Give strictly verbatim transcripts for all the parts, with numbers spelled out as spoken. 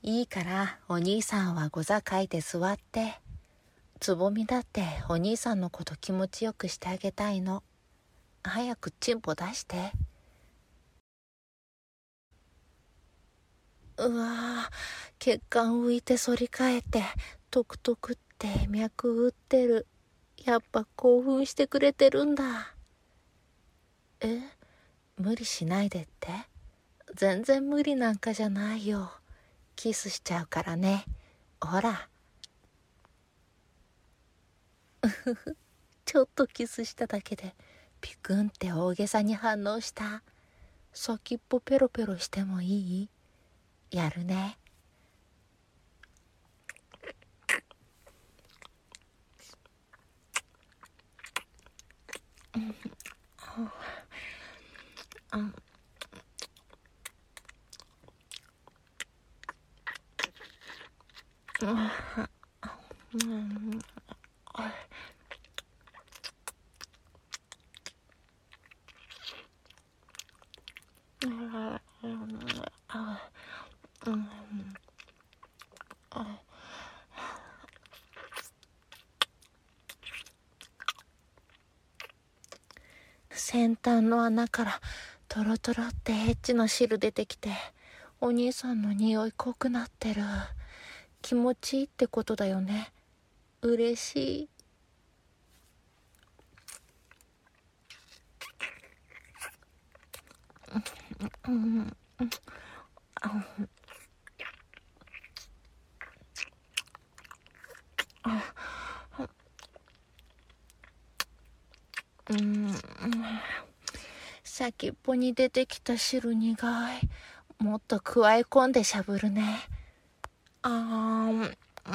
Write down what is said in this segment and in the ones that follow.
いいからお兄さんはご座書いて座って。つぼみだってお兄さんのこと気持ちよくしてあげたいの。早くチンポ出して。うわぁ、血管浮いて反り返ってトクトクって脈打ってる。やっぱ興奮してくれてるんだ。え、無理しないでって？全然無理なんかじゃないよ。キスしちゃうからね。ほら。うふふ、ちょっとキスしただけでピクンって大げさに反応した。先っぽペロペロしてもいい？やるね。うん、うん、先端の穴からトロトロってエッチな汁出てきて、お兄さんの匂い濃くなってる。気持ちいいってことだよね。嬉しい。うん、うん、うん、先っぽに出てきた汁苦い。もっと加え込んでしゃぶるね。あー、うん、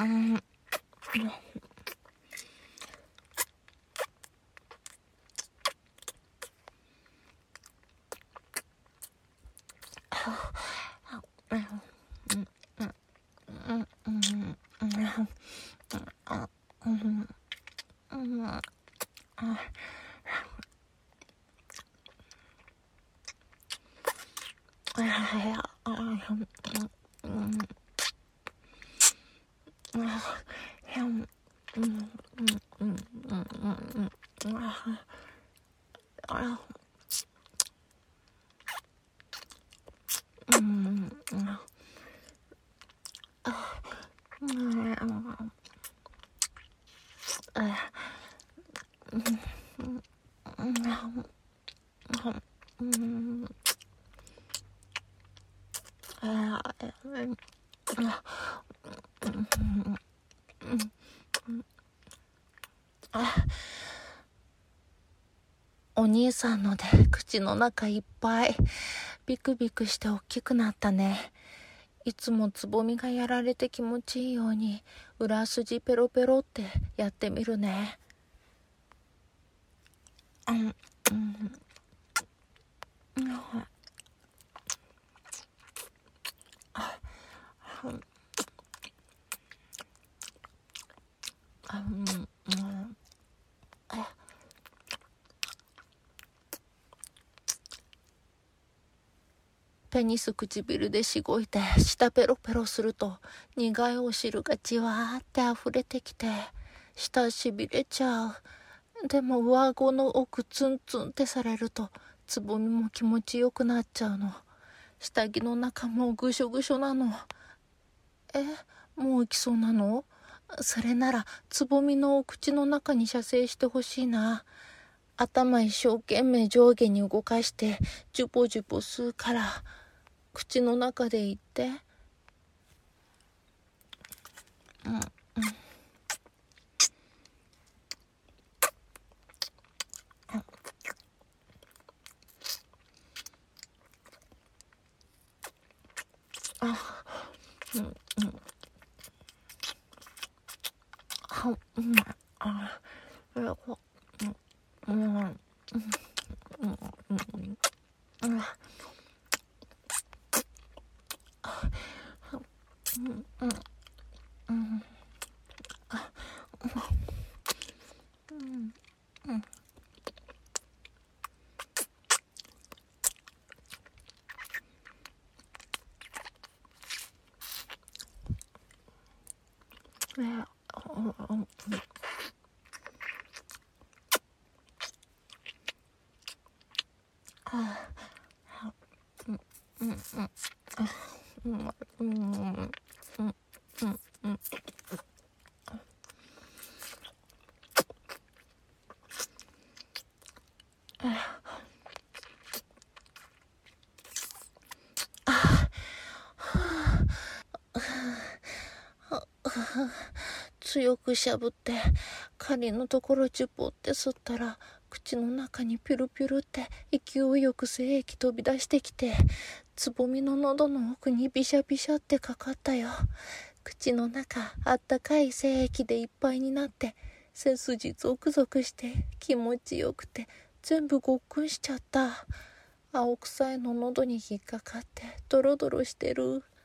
お兄さんので口の中いっぱい。ビクビクして大きくなったね。いつもつぼみがやられて気持ちいいように裏筋ペロペロってやってみるね。うん、うん、うん、あ、うん、あ、うん、うん、あ、ペニス唇でしごいて舌ペロペロすると苦いお汁がじわーって溢れてきて舌しびれちゃう。でも上顎の奥ツンツンってされるとつぼみも気持ちよくなっちゃうの。下着の中もぐしょぐしょなの。え、もう行きそうなの？それならつぼみのお口の中に射精してほしいな。頭一生懸命上下に動かしてジュポジュポ吸うから口の中で言って。うん、うん、あ、うん、うん、あ、うん、あ、うん、うん、うん、うん、うん、うん、 えーうんあうんうんうんうんうんうんうんうん強くしゃぶって針のところチュポって吸ったら口の中にピュルピュルって勢いよく精液飛び出してきてつぼみの喉の奥にビシャビシャってかかったよ。口の中あったかい精液でいっぱいになって背筋ゾクゾクして気持ちよくて全部ごっくんしちゃった。青臭いの喉に引っかかってドロドロしてる。